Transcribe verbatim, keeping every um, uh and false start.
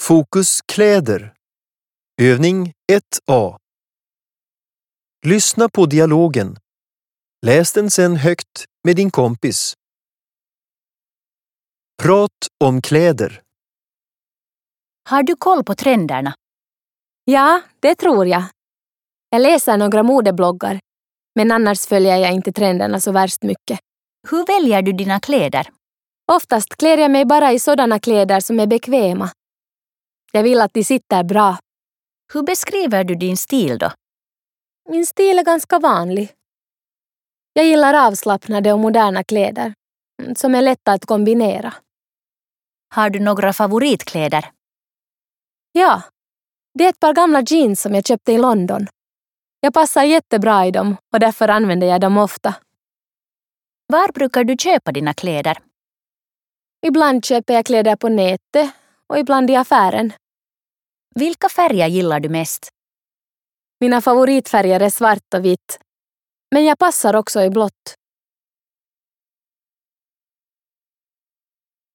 Fokus kläder. Övning ett A. Lyssna på dialogen. Läs den sen högt med din kompis. Prat om kläder. Har du koll på trenderna? Ja, det tror jag. Jag läser några modebloggar, men annars följer jag inte trenderna så värst mycket. Hur väljer du dina kläder? Oftast klär jag mig bara i sådana kläder som är bekväma. Jag vill att de sitter bra. Hur beskriver du din stil då? Min stil är ganska vanlig. Jag gillar avslappnade och moderna kläder, som är lätta att kombinera. Har du några favoritkläder? Ja, det är ett par gamla jeans som jag köpte i London. Jag passar jättebra i dem och därför använder jag dem ofta. Var brukar du köpa dina kläder? Ibland köper jag kläder på nätet och ibland i affären. Vilka färger gillar du mest? Mina favoritfärger är svart och vitt. Men jag passar också i blått.